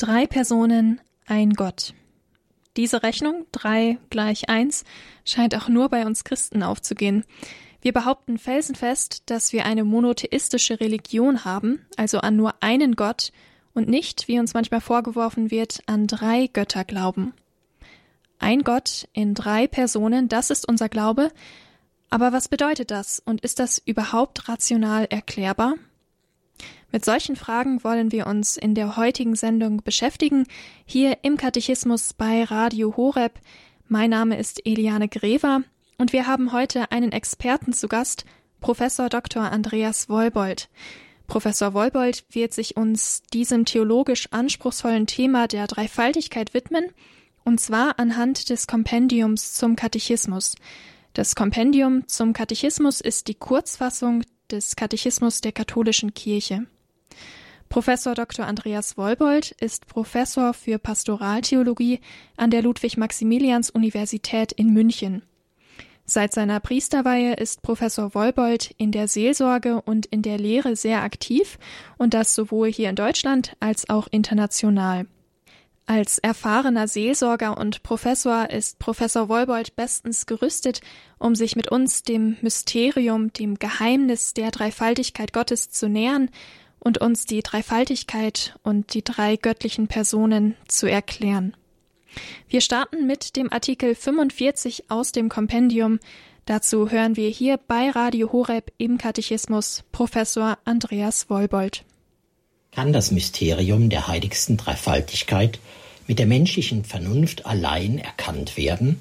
3 Personen, ein Gott. Diese Rechnung, 3 = 1, scheint auch nur bei uns Christen aufzugehen. Wir behaupten felsenfest, dass wir eine monotheistische Religion haben, also an nur einen Gott und nicht, wie uns manchmal vorgeworfen wird, an 3 Götter glauben. Ein Gott in 3 Personen, das ist unser Glaube. Aber was bedeutet das und ist das überhaupt rational erklärbar? Mit solchen Fragen wollen wir uns in der heutigen Sendung beschäftigen, hier im Katechismus bei Radio Horeb. Mein Name ist Eliane Grever und wir haben heute einen Experten zu Gast, Professor Dr. Andreas Wollbold. Professor Wollbold wird sich uns diesem theologisch anspruchsvollen Thema der Dreifaltigkeit widmen, und zwar anhand des Kompendiums zum Katechismus. Das Kompendium zum Katechismus ist die Kurzfassung des Katechismus der katholischen Kirche. Professor Dr. Andreas Wollbold ist Professor für Pastoraltheologie an der Ludwig-Maximilians-Universität in München. Seit seiner Priesterweihe ist Professor Wollbold in der Seelsorge und in der Lehre sehr aktiv, und das sowohl hier in Deutschland als auch international. Als erfahrener Seelsorger und Professor ist Professor Wollbold bestens gerüstet, um sich mit uns dem Mysterium, dem Geheimnis der Dreifaltigkeit Gottes zu nähern und uns die Dreifaltigkeit und die 3 göttlichen Personen zu erklären. Wir starten mit dem Artikel 45 aus dem Kompendium. Dazu hören wir hier bei Radio Horeb im Katechismus Professor Andreas Wollbold. Kann das Mysterium der heiligsten Dreifaltigkeit mit der menschlichen Vernunft allein erkannt werden?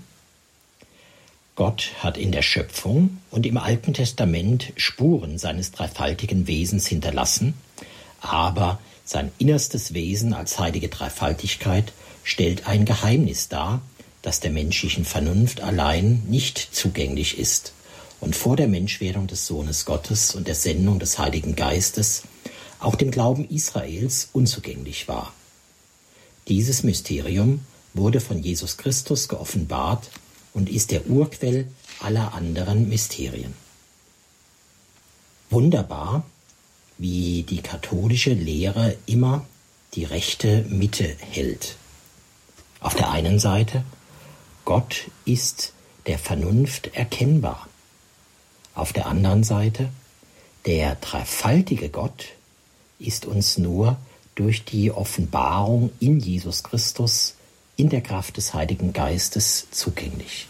Gott hat in der Schöpfung und im Alten Testament Spuren seines dreifaltigen Wesens hinterlassen, aber sein innerstes Wesen als heilige Dreifaltigkeit stellt ein Geheimnis dar, das der menschlichen Vernunft allein nicht zugänglich ist und vor der Menschwerdung des Sohnes Gottes und der Sendung des Heiligen Geistes auch dem Glauben Israels unzugänglich war. Dieses Mysterium wurde von Jesus Christus geoffenbart und ist der Urquell aller anderen Mysterien. Wunderbar, wie die katholische Lehre immer die rechte Mitte hält. Auf der einen Seite, Gott ist der Vernunft erkennbar. Auf der anderen Seite, der dreifaltige Gott ist uns nur durch die Offenbarung in Jesus Christus in der Kraft des Heiligen Geistes zugänglich.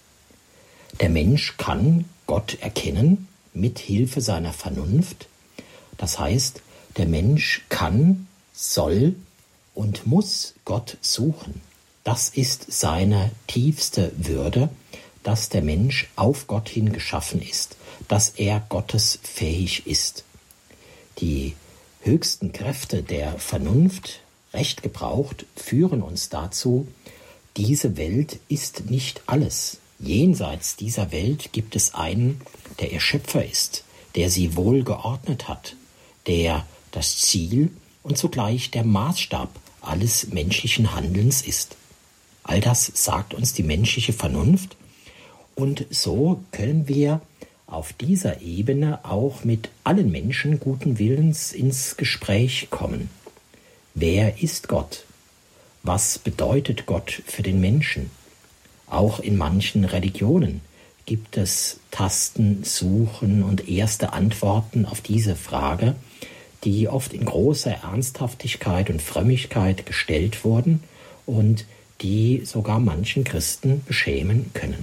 Der Mensch kann Gott erkennen mit Hilfe seiner Vernunft. Das heißt, der Mensch kann, soll und muss Gott suchen. Das ist seine tiefste Würde, dass der Mensch auf Gott hin geschaffen ist, dass er Gottes fähig ist. Die höchsten Kräfte der Vernunft, recht gebraucht, führen uns dazu, diese Welt ist nicht alles. Jenseits dieser Welt gibt es einen, der ihr Schöpfer ist, der sie wohl geordnet hat, der das Ziel und zugleich der Maßstab alles menschlichen Handelns ist. All das sagt uns die menschliche Vernunft, und so können wir auf dieser Ebene auch mit allen Menschen guten Willens ins Gespräch kommen. Wer ist Gott? Was bedeutet Gott für den Menschen? Auch in manchen Religionen gibt es Tasten, Suchen und erste Antworten auf diese Frage, die oft in großer Ernsthaftigkeit und Frömmigkeit gestellt wurden und die sogar manchen Christen beschämen können.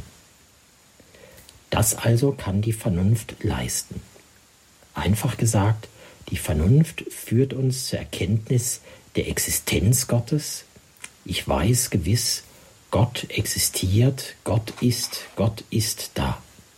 Das also kann die Vernunft leisten. Einfach gesagt, die Vernunft führt uns zur Erkenntnis der Existenz Gottes. Ich weiß gewiss, Gott existiert, Gott ist da.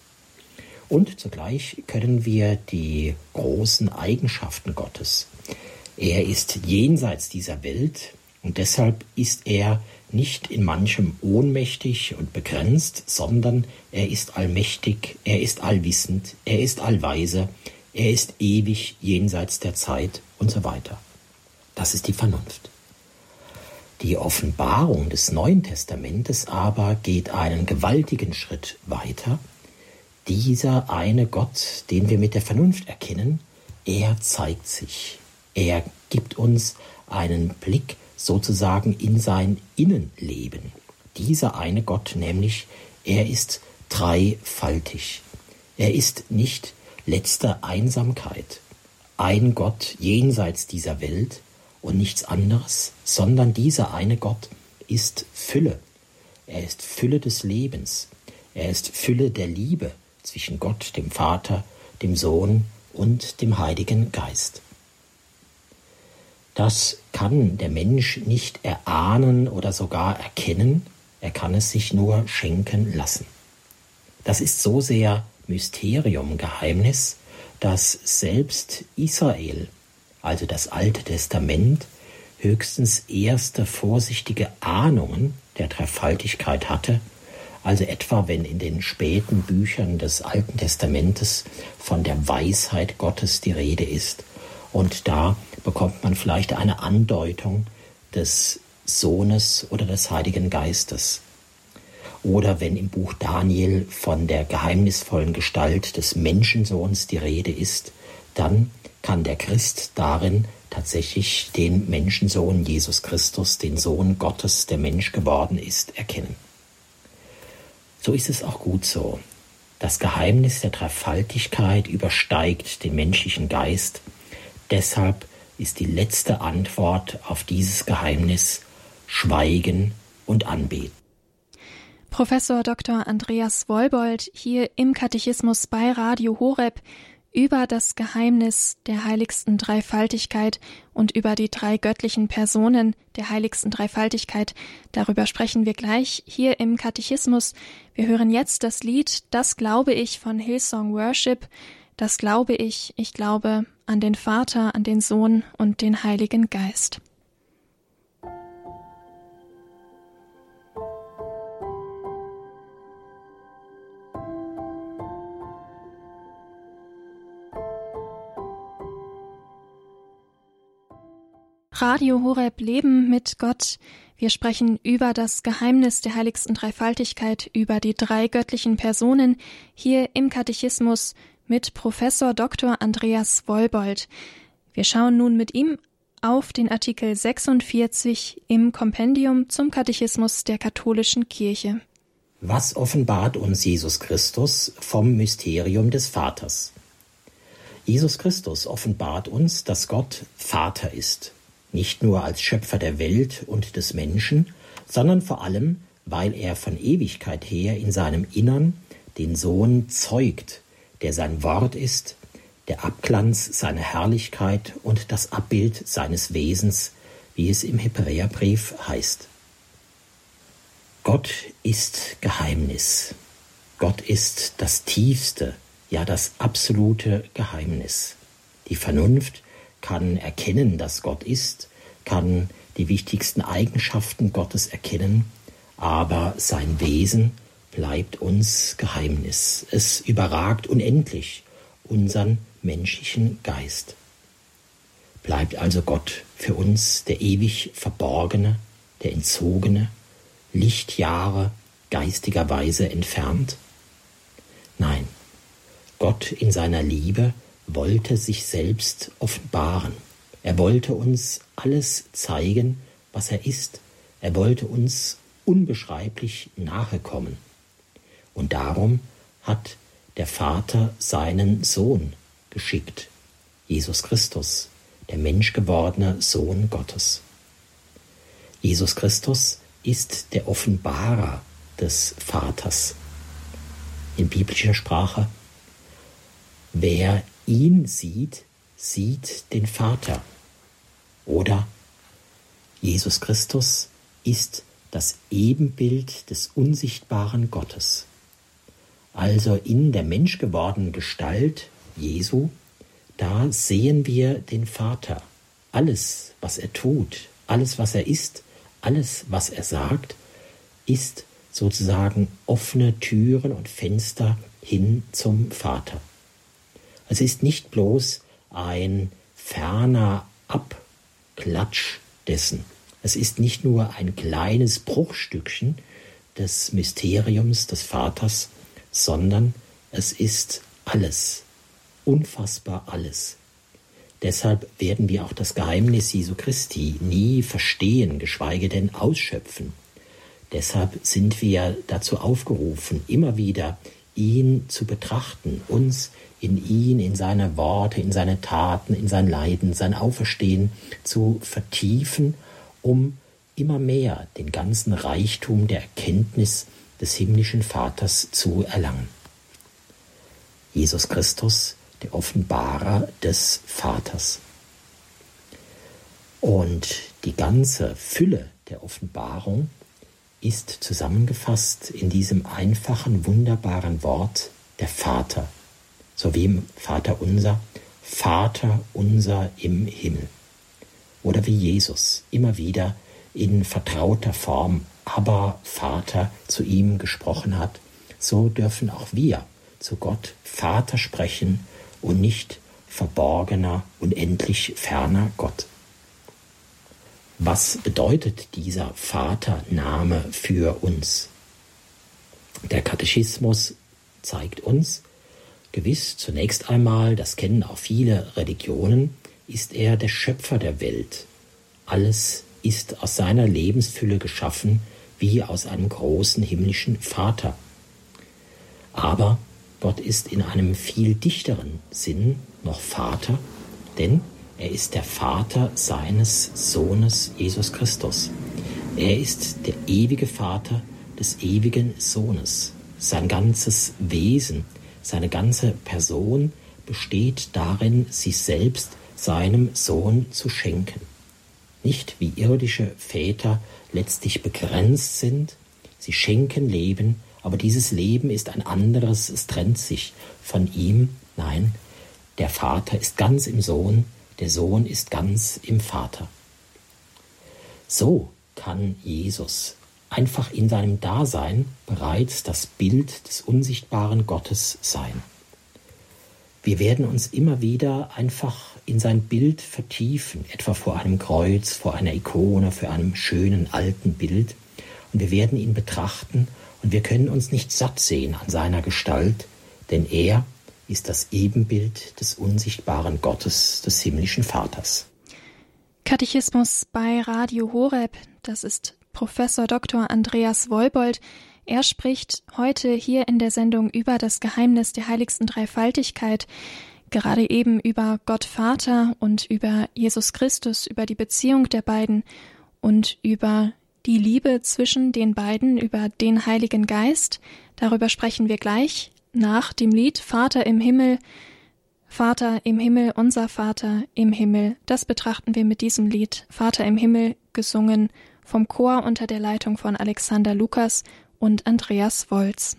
Und zugleich können wir die großen Eigenschaften Gottes. Er ist jenseits dieser Welt und deshalb ist er nicht in manchem ohnmächtig und begrenzt, sondern er ist allmächtig, er ist allwissend, er ist allweise, er ist ewig jenseits der Zeit und so weiter. Das ist die Vernunft. Die Offenbarung des Neuen Testamentes aber geht einen gewaltigen Schritt weiter. Dieser eine Gott, den wir mit der Vernunft erkennen, er zeigt sich. Er gibt uns einen Blick sozusagen in sein Innenleben. Dieser eine Gott nämlich, er ist dreifaltig. Er ist nicht letzte Einsamkeit, ein Gott jenseits dieser Welt und nichts anderes, sondern dieser eine Gott ist Fülle. Er ist Fülle des Lebens. Er ist Fülle der Liebe zwischen Gott, dem Vater, dem Sohn und dem Heiligen Geist. Das kann der Mensch nicht erahnen oder sogar erkennen, er kann es sich nur schenken lassen. Das ist so sehr Mysterium, Geheimnis, dass selbst Israel, also das Alte Testament, höchstens erste vorsichtige Ahnungen der Dreifaltigkeit hatte, also etwa wenn in den späten Büchern des Alten Testamentes von der Weisheit Gottes die Rede ist. Und da bekommt man vielleicht eine Andeutung des Sohnes oder des Heiligen Geistes. Oder wenn im Buch Daniel von der geheimnisvollen Gestalt des Menschensohns die Rede ist, dann kann der Christ darin tatsächlich den Menschensohn Jesus Christus, den Sohn Gottes, der Mensch geworden ist, erkennen. So ist es auch gut so. Das Geheimnis der Dreifaltigkeit übersteigt den menschlichen Geist. Deshalb ist die letzte Antwort auf dieses Geheimnis Schweigen und Anbeten. Professor Dr. Andreas Wollbold hier im Katechismus bei Radio Horeb über das Geheimnis der heiligsten Dreifaltigkeit und über die drei göttlichen Personen der heiligsten Dreifaltigkeit. Darüber sprechen wir gleich hier im Katechismus. Wir hören jetzt das Lied Das glaube ich von Hillsong Worship. Das glaube ich glaube an den Vater, an den Sohn und den Heiligen Geist. Radio Horeb Leben mit Gott. Wir sprechen über das Geheimnis der heiligsten Dreifaltigkeit, über die drei göttlichen Personen hier im Katechismus mit Professor Dr. Andreas Wollbold. Wir schauen nun mit ihm auf den Artikel 46 im Kompendium zum Katechismus der katholischen Kirche. Was offenbart uns Jesus Christus vom Mysterium des Vaters? Jesus Christus offenbart uns, dass Gott Vater ist. Nicht nur als Schöpfer der Welt und des Menschen, sondern vor allem, weil er von Ewigkeit her in seinem Innern den Sohn zeugt, der sein Wort ist, der Abglanz seiner Herrlichkeit und das Abbild seines Wesens, wie es im Hebräerbrief heißt. Gott ist Geheimnis. Gott ist das tiefste, ja das absolute Geheimnis. Die Vernunft kann erkennen, dass Gott ist, kann die wichtigsten Eigenschaften Gottes erkennen, aber sein Wesen bleibt uns Geheimnis. Es überragt unendlich unseren menschlichen Geist. Bleibt also Gott für uns der ewig Verborgene, der Entzogene, Lichtjahre geistigerweise entfernt? Nein, Gott in seiner Liebe wollte sich selbst offenbaren. Er wollte uns alles zeigen, was er ist. Er wollte uns unbeschreiblich nahe kommen. Und darum hat der Vater seinen Sohn geschickt, Jesus Christus, der menschgewordene Sohn Gottes. Jesus Christus ist der Offenbarer des Vaters. In biblischer Sprache: Wer ihn sieht, sieht den Vater. Oder Jesus Christus ist das Ebenbild des unsichtbaren Gottes. Also in der menschgewordenen Gestalt Jesu, da sehen wir den Vater. Alles, was er tut, alles, was er ist, alles, was er sagt, ist sozusagen offene Türen und Fenster hin zum Vater. Es ist nicht bloß ein ferner Abklatsch dessen. Es ist nicht nur ein kleines Bruchstückchen des Mysteriums des Vaters, sondern es ist alles, unfassbar alles. Deshalb werden wir auch das Geheimnis Jesu Christi nie verstehen, geschweige denn ausschöpfen. Deshalb sind wir dazu aufgerufen, immer wieder ihn zu betrachten, uns in ihn, in seine Worte, in seine Taten, in sein Leiden, sein Auferstehen zu vertiefen, um immer mehr den ganzen Reichtum der Erkenntnis des himmlischen Vaters zu erlangen. Jesus Christus, der Offenbarer des Vaters. Und die ganze Fülle der Offenbarung ist zusammengefasst in diesem einfachen, wunderbaren Wort der Vater, so wie im Vater unser im Himmel. Oder wie Jesus immer wieder in vertrauter Form, aber Vater zu ihm gesprochen hat, so dürfen auch wir zu Gott Vater sprechen und nicht verborgener, unendlich ferner Gott. Was bedeutet dieser Vatername für uns? Der Katechismus zeigt uns, gewiss zunächst einmal, das kennen auch viele Religionen, ist er der Schöpfer der Welt. Alles ist aus seiner Lebensfülle geschaffen, wie aus einem großen himmlischen Vater. Aber Gott ist in einem viel dichteren Sinn noch Vater, denn er ist der Vater seines Sohnes Jesus Christus. Er ist der ewige Vater des ewigen Sohnes. Sein ganzes Wesen, seine ganze Person besteht darin, sich selbst seinem Sohn zu schenken. Nicht wie irdische Väter letztlich begrenzt sind, sie schenken Leben, aber dieses Leben ist ein anderes, es trennt sich von ihm. Nein, der Vater ist ganz im Sohn, der Sohn ist ganz im Vater. So kann Jesus einfach in seinem Dasein bereits das Bild des unsichtbaren Gottes sein. Wir werden uns immer wieder einfach in sein Bild vertiefen, etwa vor einem Kreuz, vor einer Ikone, vor einem schönen alten Bild. Und wir werden ihn betrachten und wir können uns nicht satt sehen an seiner Gestalt, denn er ist das Ebenbild des unsichtbaren Gottes, des himmlischen Vaters. Katechismus bei Radio Horeb, das ist Professor Dr. Andreas Wollbold. Er spricht heute hier in der Sendung über das Geheimnis der heiligsten Dreifaltigkeit, gerade eben über Gott Vater und über Jesus Christus, über die Beziehung der beiden und über die Liebe zwischen den beiden, über den Heiligen Geist. Darüber sprechen wir gleich nach dem Lied Vater im Himmel, unser Vater im Himmel. Das betrachten wir mit diesem Lied Vater im Himmel, gesungen vom Chor unter der Leitung von Alexander Lukas und Andreas Wolz.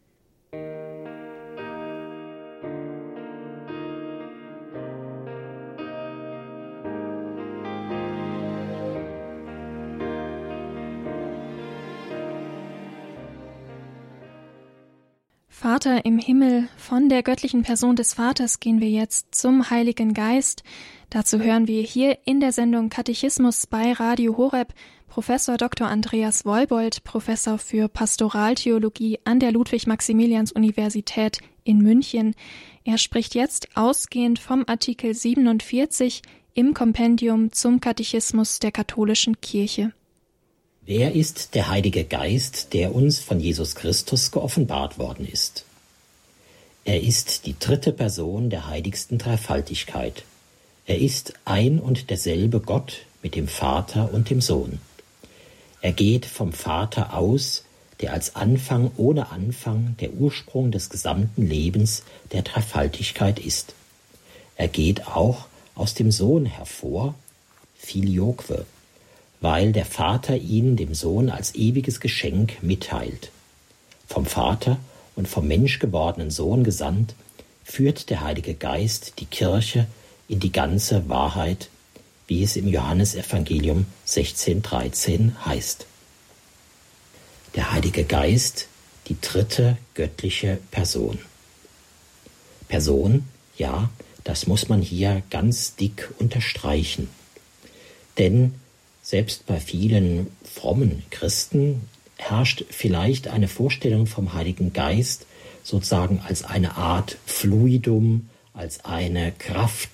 Vater im Himmel, von der göttlichen Person des Vaters gehen wir jetzt zum Heiligen Geist. Dazu hören wir hier in der Sendung Katechismus bei Radio Horeb Professor Dr. Andreas Wollbold, Professor für Pastoraltheologie an der Ludwig-Maximilians-Universität in München. Er spricht jetzt ausgehend vom Artikel 47 im Kompendium zum Katechismus der katholischen Kirche. Wer ist der Heilige Geist, der uns von Jesus Christus geoffenbart worden ist? Er ist die dritte Person der heiligsten Dreifaltigkeit. Er ist ein und derselbe Gott mit dem Vater und dem Sohn. Er geht vom Vater aus, der als Anfang ohne Anfang der Ursprung des gesamten Lebens der Dreifaltigkeit ist. Er geht auch aus dem Sohn hervor, Filioque, weil der Vater ihn dem Sohn als ewiges Geschenk mitteilt. Vom Vater und vom menschgewordenen Sohn gesandt, führt der Heilige Geist die Kirche in die ganze Wahrheit, wie es im Johannesevangelium 16,13 heißt. Der Heilige Geist, die dritte göttliche Person. Person, ja, das muss man hier ganz dick unterstreichen. Denn selbst bei vielen frommen Christen herrscht vielleicht eine Vorstellung vom Heiligen Geist sozusagen als eine Art Fluidum, als eine Kraft,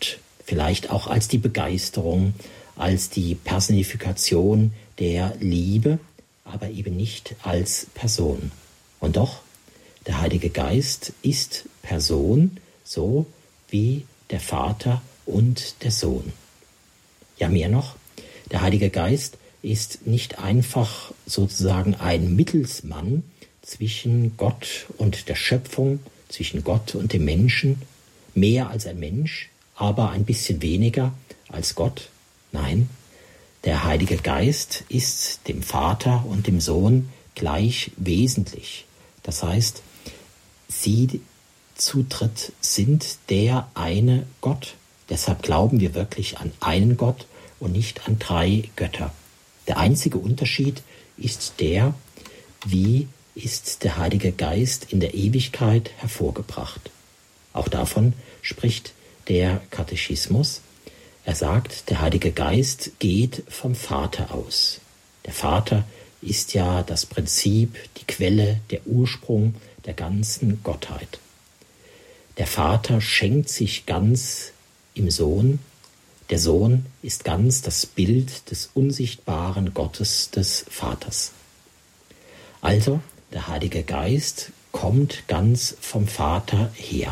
vielleicht auch als die Begeisterung, als die Personifikation der Liebe, aber eben nicht als Person. Und doch, der Heilige Geist ist Person, so wie der Vater und der Sohn. Ja, mehr noch, der Heilige Geist ist nicht einfach sozusagen ein Mittelsmann zwischen Gott und der Schöpfung, zwischen Gott und dem Menschen, mehr als ein Mensch, aber ein bisschen weniger als Gott. Nein, der Heilige Geist ist dem Vater und dem Sohn gleich wesentlich. Das heißt, sie zu dritt sind der eine Gott. Deshalb glauben wir wirklich an einen Gott und nicht an 3 Götter. Der einzige Unterschied ist der, wie ist der Heilige Geist in der Ewigkeit hervorgebracht. Auch davon spricht der Katechismus. Er sagt, der Heilige Geist geht vom Vater aus. Der Vater ist ja das Prinzip, die Quelle, der Ursprung der ganzen Gottheit. Der Vater schenkt sich ganz im Sohn. Der Sohn ist ganz das Bild des unsichtbaren Gottes des Vaters. Also, der Heilige Geist kommt ganz vom Vater her.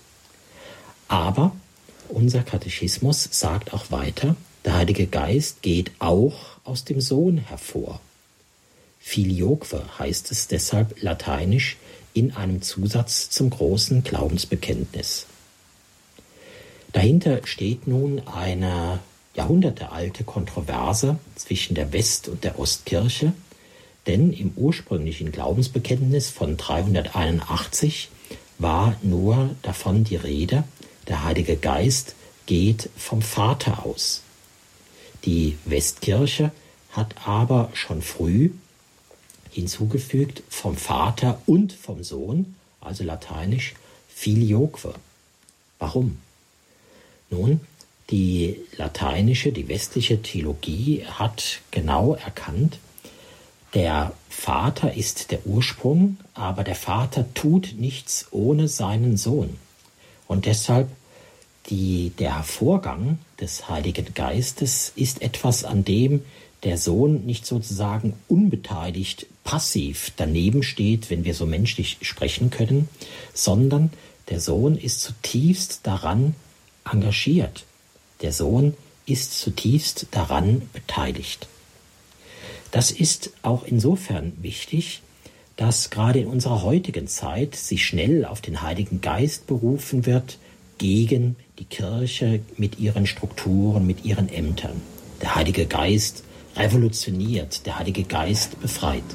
Aber unser Katechismus sagt auch weiter, der Heilige Geist geht auch aus dem Sohn hervor. Filioque heißt es deshalb lateinisch in einem Zusatz zum großen Glaubensbekenntnis. Dahinter steht nun eine jahrhundertealte Kontroverse zwischen der West- und der Ostkirche, denn im ursprünglichen Glaubensbekenntnis von 381 war nur davon die Rede, der Heilige Geist geht vom Vater aus. Die Westkirche hat aber schon früh hinzugefügt vom Vater und vom Sohn, also lateinisch Filioque. Warum? Nun, die westliche Theologie hat genau erkannt, der Vater ist der Ursprung, aber der Vater tut nichts ohne seinen Sohn. Und deshalb der Hervorgang des Heiligen Geistes ist etwas, an dem der Sohn nicht sozusagen unbeteiligt, passiv daneben steht, wenn wir so menschlich sprechen können, sondern der Sohn ist zutiefst daran engagiert. Der Sohn ist zutiefst daran beteiligt. Das ist auch insofern wichtig, dass gerade in unserer heutigen Zeit sich schnell auf den Heiligen Geist berufen wird, gegen die Kirche mit ihren Strukturen, mit ihren Ämtern. Der Heilige Geist revolutioniert, der Heilige Geist befreit.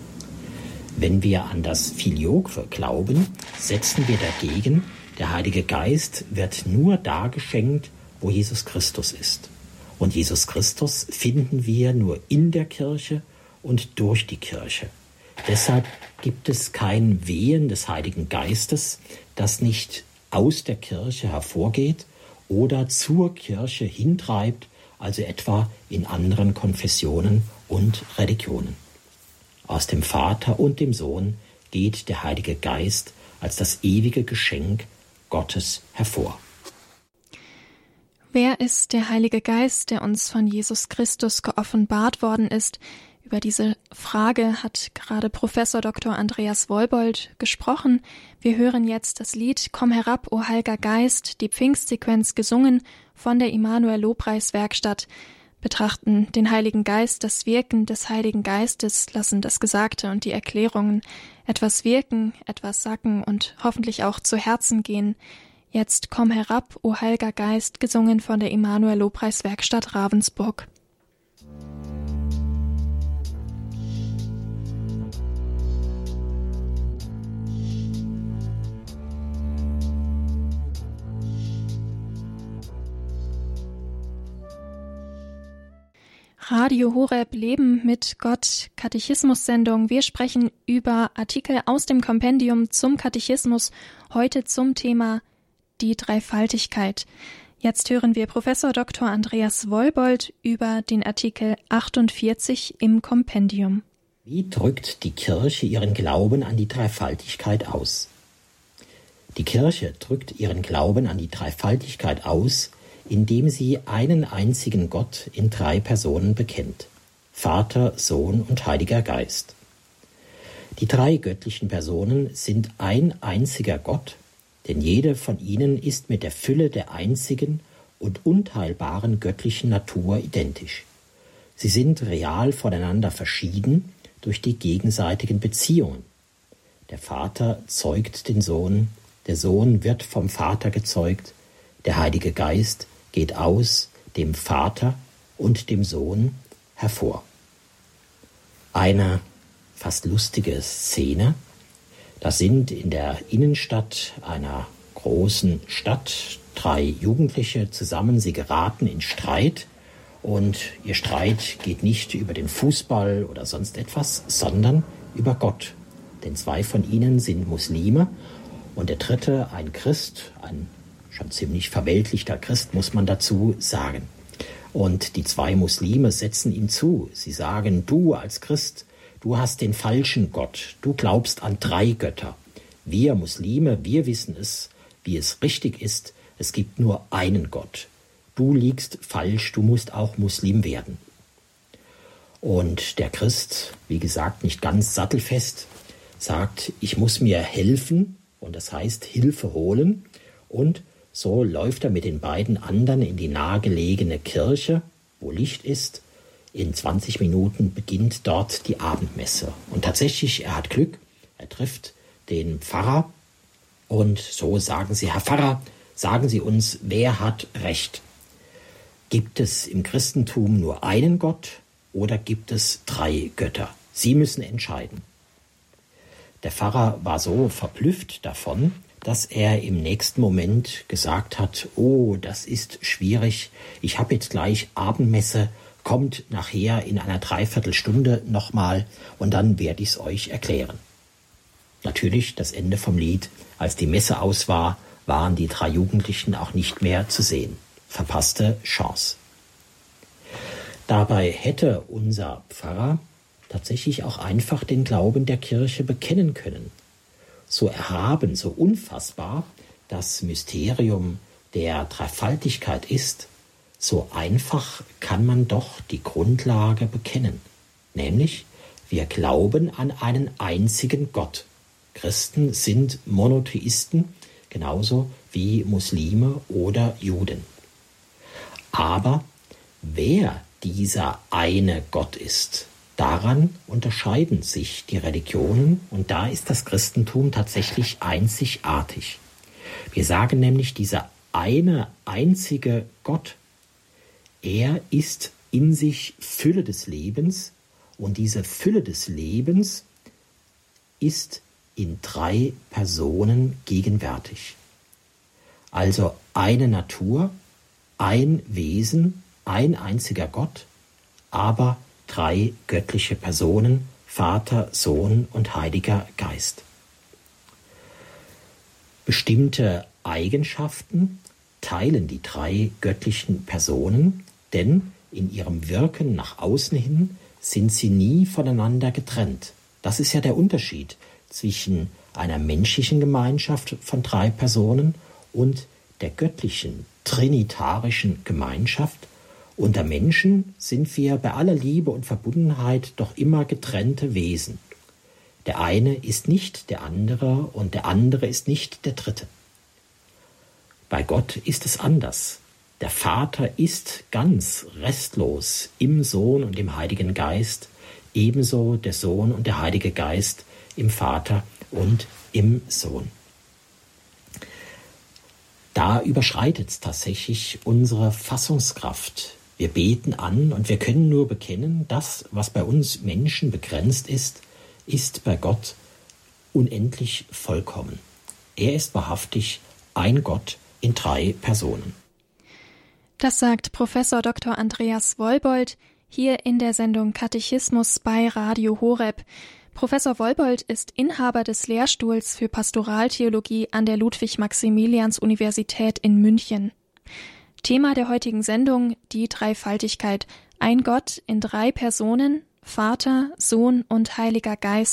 Wenn wir an das Filioque glauben, setzen wir dagegen, der Heilige Geist wird nur da geschenkt, wo Jesus Christus ist. Und Jesus Christus finden wir nur in der Kirche und durch die Kirche. Deshalb gibt es kein Wehen des Heiligen Geistes, das nicht aus der Kirche hervorgeht oder zur Kirche hintreibt, also etwa in anderen Konfessionen und Religionen. Aus dem Vater und dem Sohn geht der Heilige Geist als das ewige Geschenk Gottes hervor. Wer ist der Heilige Geist, der uns von Jesus Christus geoffenbart worden ist? Über diese Frage hat gerade Professor Dr. Andreas Wollbold gesprochen. Wir hören jetzt das Lied Komm herab, o Heiliger Geist, die Pfingstsequenz gesungen von der Immanuel-Lobpreiswerkstatt, betrachten den Heiligen Geist, das Wirken des Heiligen Geistes, lassen das Gesagte und die Erklärungen etwas wirken, etwas sacken und hoffentlich auch zu Herzen gehen. Jetzt Komm herab, o Heiliger Geist, gesungen von der Immanuel-Lobpreiswerkstatt Ravensburg. Radio Horeb Leben mit Gott, Katechismus-Sendung. Wir sprechen über Artikel aus dem Kompendium zum Katechismus, heute zum Thema die Dreifaltigkeit. Jetzt hören wir Professor Dr. Andreas Wollbold über den Artikel 48 im Kompendium. Wie drückt die Kirche ihren Glauben an die Dreifaltigkeit aus? Die Kirche drückt ihren Glauben an die Dreifaltigkeit aus, indem sie einen einzigen Gott in 3 Personen bekennt: Vater, Sohn und Heiliger Geist. Die 3 göttlichen Personen sind ein einziger Gott, denn jede von ihnen ist mit der Fülle der einzigen und unteilbaren göttlichen Natur identisch. Sie sind real voneinander verschieden durch die gegenseitigen Beziehungen. Der Vater zeugt den Sohn, der Sohn wird vom Vater gezeugt, der Heilige Geist geht aus dem Vater und dem Sohn hervor. Eine fast lustige Szene. Da sind in der Innenstadt einer großen Stadt 3 Jugendliche zusammen. Sie geraten in Streit und ihr Streit geht nicht über den Fußball oder sonst etwas, sondern über Gott. Denn 2 von ihnen sind Muslime und der 3. ein Christ, ein schon ziemlich verweltlichter Christ, muss man dazu sagen. Und die 2 Muslime setzen ihm zu. Sie sagen: Du als Christ, du hast den falschen Gott. Du glaubst an 3 Götter. Wir Muslime, wir wissen es, wie es richtig ist. Es gibt nur einen Gott. Du liegst falsch, du musst auch Muslim werden. Und der Christ, wie gesagt, nicht ganz sattelfest, sagt: Ich muss mir helfen, und das heißt Hilfe holen. Und so läuft er mit den beiden anderen in die nahegelegene Kirche, wo Licht ist. In 20 Minuten beginnt dort die Abendmesse. Und tatsächlich, er hat Glück, er trifft den Pfarrer. Und so sagen sie: Herr Pfarrer, sagen Sie uns, wer hat Recht? Gibt es im Christentum nur einen Gott oder gibt es 3 Götter? Sie müssen entscheiden. Der Pfarrer war so verblüfft davon, dass er im nächsten Moment gesagt hat: Oh, das ist schwierig, ich habe jetzt gleich Abendmesse, kommt nachher in einer Dreiviertelstunde nochmal und dann werde ich es euch erklären. Natürlich das Ende vom Lied: Als die Messe aus war, waren die 3 Jugendlichen auch nicht mehr zu sehen. Verpasste Chance. Dabei hätte unser Pfarrer tatsächlich auch einfach den Glauben der Kirche bekennen können. So erhaben, so unfassbar das Mysterium der Dreifaltigkeit ist, so einfach kann man doch die Grundlage bekennen. Nämlich, wir glauben an einen einzigen Gott. Christen sind Monotheisten, genauso wie Muslime oder Juden. Aber wer dieser eine Gott ist, daran unterscheiden sich die Religionen und da ist das Christentum tatsächlich einzigartig. Wir sagen nämlich, dieser eine einzige Gott, er ist in sich Fülle des Lebens und diese Fülle des Lebens ist in 3 Personen gegenwärtig. Also eine Natur, ein Wesen, ein einziger Gott, aber 3 göttliche Personen, Vater, Sohn und Heiliger Geist. Bestimmte Eigenschaften teilen die 3 göttlichen Personen, denn in ihrem Wirken nach außen hin sind sie nie voneinander getrennt. Das ist ja der Unterschied zwischen einer menschlichen Gemeinschaft von 3 Personen und der göttlichen, trinitarischen Gemeinschaft. Unter Menschen sind wir bei aller Liebe und Verbundenheit doch immer getrennte Wesen. Der eine ist nicht der andere und der andere ist nicht der dritte. Bei Gott ist es anders. Der Vater ist ganz restlos im Sohn und im Heiligen Geist, ebenso der Sohn und der Heilige Geist im Vater und im Sohn. Da überschreitet es tatsächlich unsere Fassungskraft. Wir beten an und wir können nur bekennen, das, was bei uns Menschen begrenzt ist, ist bei Gott unendlich vollkommen. Er ist wahrhaftig ein Gott in 3 Personen. Das sagt Professor Dr. Andreas Wollbold hier in der Sendung Katechismus bei Radio Horeb. Professor Wollbold ist Inhaber des Lehrstuhls für Pastoraltheologie an der Ludwig-Maximilians-Universität in München. Thema der heutigen Sendung: die Dreifaltigkeit. Ein Gott in 3 Personen, Vater, Sohn und Heiliger Geist,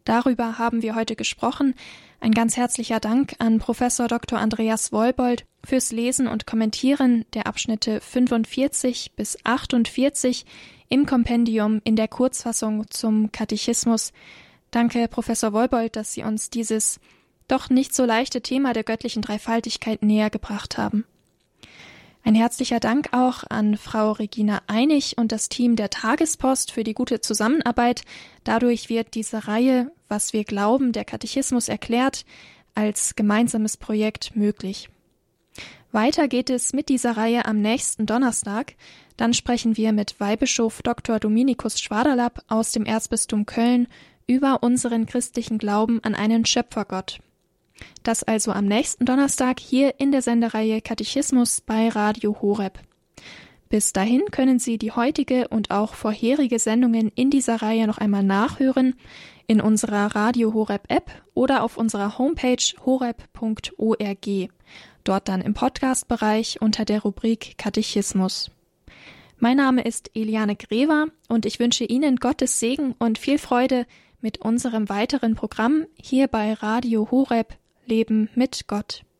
Darüber haben wir heute gesprochen. Ein ganz herzlicher Dank an Professor Dr. Andreas Wollbold fürs Lesen und Kommentieren der Abschnitte 45 bis 48 im Kompendium in der Kurzfassung zum Katechismus. Danke, Professor Wollbold, dass Sie uns dieses doch nicht so leichte Thema der göttlichen Dreifaltigkeit näher gebracht haben. Ein herzlicher Dank auch an Frau Regina Einig und das Team der Tagespost für die gute Zusammenarbeit. Dadurch wird diese Reihe, was wir glauben, der Katechismus erklärt, als gemeinsames Projekt möglich. Weiter geht es mit dieser Reihe am nächsten Donnerstag. Dann sprechen wir mit Weihbischof Dr. Dominikus Schwaderlapp aus dem Erzbistum Köln über unseren christlichen Glauben an einen Schöpfergott. Das also am nächsten Donnerstag hier in der Sendereihe Katechismus bei Radio Horeb. Bis dahin können Sie die heutige und auch vorherige Sendungen in dieser Reihe noch einmal nachhören in unserer Radio Horeb App oder auf unserer Homepage horeb.org. Dort dann im Podcast-Bereich unter der Rubrik Katechismus. Mein Name ist Eliane Grever und ich wünsche Ihnen Gottes Segen und viel Freude mit unserem weiteren Programm hier bei Radio Horeb Leben mit Gott.